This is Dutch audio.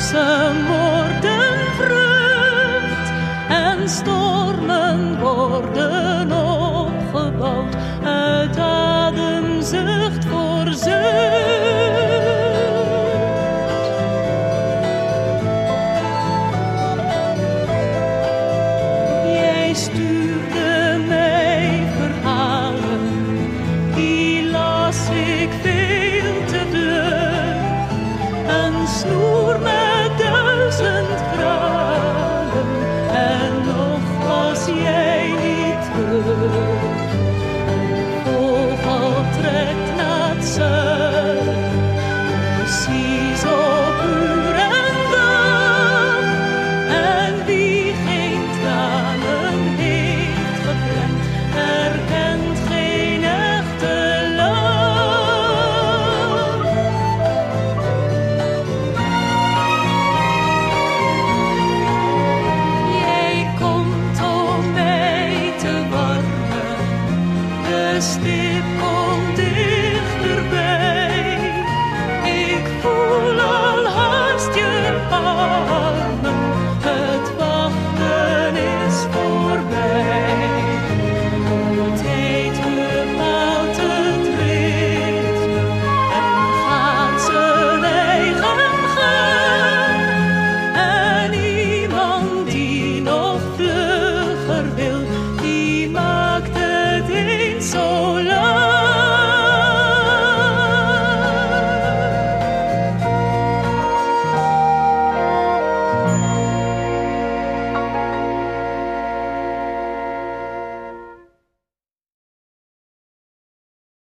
Ze worden vrucht en stormen worden opgebouwd uit ademzucht voor zucht. Jij stuurde mij verhalen, die las ik veel te vlug. Een snoer met 1000